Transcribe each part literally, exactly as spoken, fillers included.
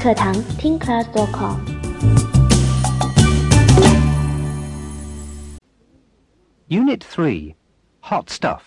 课堂听 class dot com。 Unit three, Hot Stuff.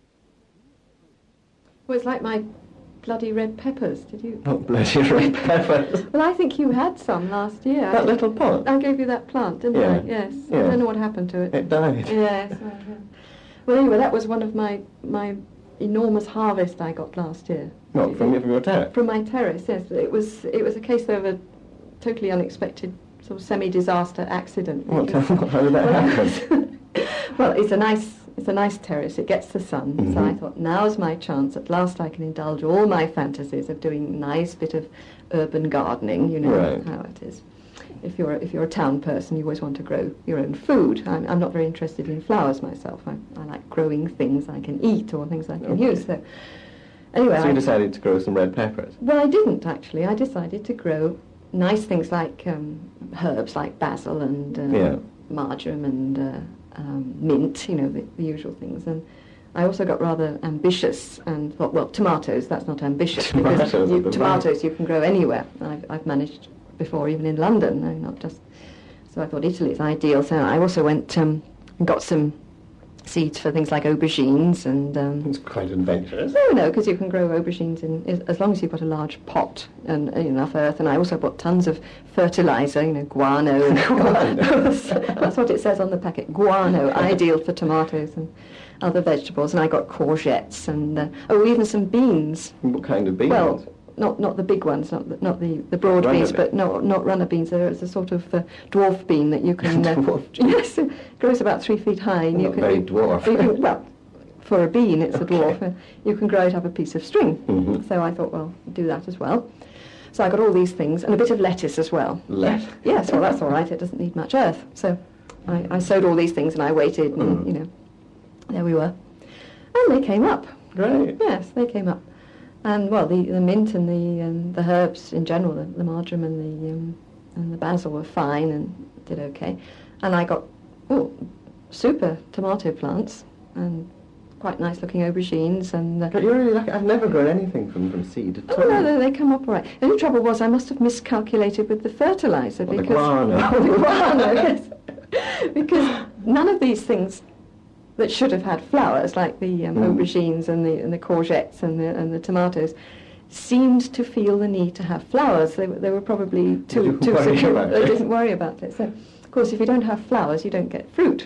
Well, it's like my bloody red peppers, did you? Oh, bloody red peppers. Well, I think you had some last year. That I, little pot? I gave you that plant, didn't Yeah. I? Yes. Yeah. I don't know what happened to it. It died. Yes. I, yeah. Well, anyway, that was one of my my enormous harvest I got last year. What, from, your- from your terrace? From my terrace, yes. It was it was a case of a totally unexpected sort of semi-disaster accident. What, because- how did that well, happen? well, it's a nice it's a nice terrace. It gets the sun, Mhm. so I thought now's my chance. At last, I can indulge all my fantasies of doing a nice bit of urban gardening. You know Right. how it is. If you're if you're a town person, you always want to grow your own food. I'm, I'm not very interested in flowers myself. I, I like growing things I can eat or things I can Okay. use. So anyway, So you I, decided to grow some red peppers? well, I didn't actually. I decided to grow nice things like um, herbs like basil and uh, Yeah. marjoram and uh, um, mint, you know, the, the usual things. And I also got rather ambitious and thought, well, tomatoes, that's not ambitious. because Tomatoes you, are the tomatoes you can grow anywhere. I've, I've managed before, even in London, no, not just... So I thought Italy is ideal. So I also went um, and got some seeds for things like aubergines and... Um, It's quite adventurous. no, no, because you can grow aubergines in, is- as long as you've got a large pot and uh, enough earth. And I also bought tons of fertiliser, you know, guano. And Guano. That's what it says on the packet, guano, ideal for tomatoes and other vegetables. And I got courgettes and, uh, oh, even some beans. What kind of beans? Well, not not the big ones, not the, not the, the broad Runner beans, beans. but no, not runner beans. There's a sort of uh, dwarf bean that you can... Uh, Dwarf yes, it grows about three feet high. And you Not can, very you- dwarf. you can- well, for a bean, it's Okay. a dwarf. Uh, you can grow it up a piece of string. Mhm. So I thought, well, do that as well. So I got all these things and a bit of lettuce as well. Lettuce? Yes, well, that's all right. It doesn't need much earth. So I, I sowed all these things and I waited and, Mm. you know, there we were. And they came up. Great. Yes, they came up. And, well, the, the mint and the um, the herbs in general, the, the marjoram and the um, and the basil were fine and did okay. And I got, oh, super tomato plants and quite nice-looking aubergines and... Uh, But you're really lucky. I've never grown anything from, from seed at oh, all. no, no, they come up all right. The only trouble was I must have miscalculated with the fertiliser Well, the because... guano. Oh, the guano, yes. Because none of these things that should have had flowers, like the um, Mm. aubergines and the and the courgettes and the and the tomatoes, seemed to feel the need to have flowers. They, were- they were probably too didn't too worry secure. about They it. didn't worry about it. So, of course, if you don't have flowers, you don't get fruit.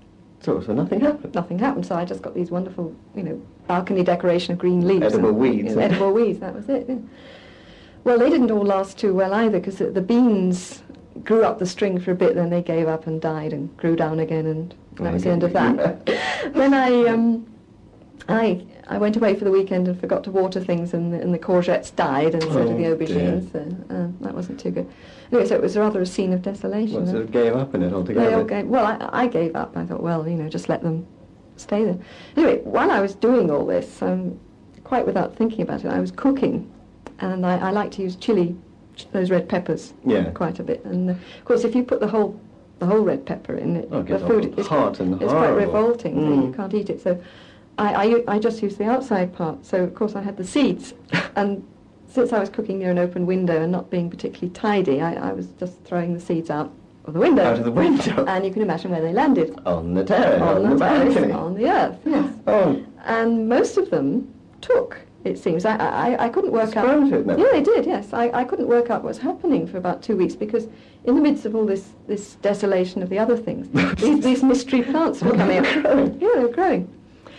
So, so nothing happened. Nothing happened. So I just got these wonderful, you know, balcony decoration of green leaves. Edible and, weeds. you know, edible weeds. That was it. Yeah. Well, they didn't all last too well either because the, the beans grew up the string for a bit, then they gave up and died and grew down again, and that was the end of that. Then I, um, I, I went away for the weekend and forgot to water things, and the, and the courgettes died, and so did the Oh, aubergines. So, uh, that wasn't too good. Anyway, so it was rather a scene of desolation. Well, and- sort of gave up on it they altogether. all gave, well, I, I gave up. I thought, well, you know, just let them stay there. Anyway, while I was doing all this, um, quite without thinking about it, I was cooking, and I, I like to use chili, ch- those red peppers, Yeah. quite a bit. And uh, of course, if you put the whole the whole red pepper in it, Oh, it the gets food all is hot quite, and it's quite horrible. revolting. So Mm. you can't eat it. So I, I u- I just used the outside part. So of course I had the seeds, and since I was cooking near an open window and not being particularly tidy, I, I was just throwing the seeds out of the window. Out of the window? And you can imagine where they landed. On the terrace, on, On the, the terrace, balcony. on the earth, yes. Oh, And most of them took, it seems. I, I, I couldn't work out... sprouted now. Yeah, they did, yes. I, I couldn't work out what was happening for about two weeks because in the midst of all this, this desolation of the other things, these, these mystery plants were coming up. Growing. Yeah, they were growing.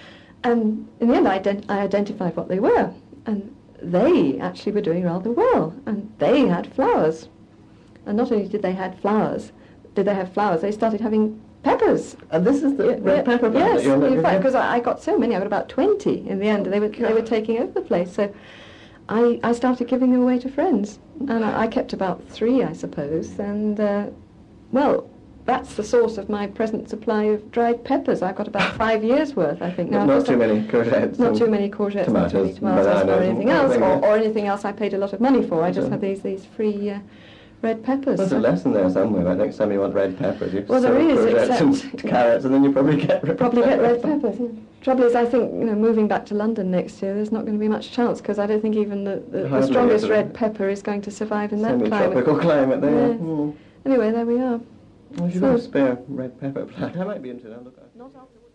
And in the end, I, ident- I identified what they were. And they actually were doing rather well. And they had flowers. And not only did they have flowers, did they have flowers, they started having peppers. And this is the Yeah, red yeah, pepper plant yes, that you're not... in fact, because I, I got so many, I got about twenty in the end. They were they were taking over the place, so I I started giving them away to friends, and I, I kept about three, I suppose, and uh, well, that's the source of my present supply of dried peppers. I've got about five years worth, I think. Now, not of too course, many courgettes. Not and too many courgettes, not too many tomatoes, tomatoes, or bananas, anything and else, or, everything. or anything else I paid a lot of money for. I just Okay. had these these free uh, red peppers. There's a lesson there somewhere. Like next time you want red peppers, you Well, sow there is, courgettes except- and carrots, and then you probably get red Probably get red peppers. peppers. Yeah. Trouble is, I think, you know, moving back to London next year, there's not going to be much chance, because I don't think even the, the, the Hardly, strongest is it? red pepper is going to survive in that climate. Semi-tropical climate there. Yes. Hmm. Anyway, there we are. Well, if you've So- got a spare red pepper plant, I might be into that. Look, I- Not after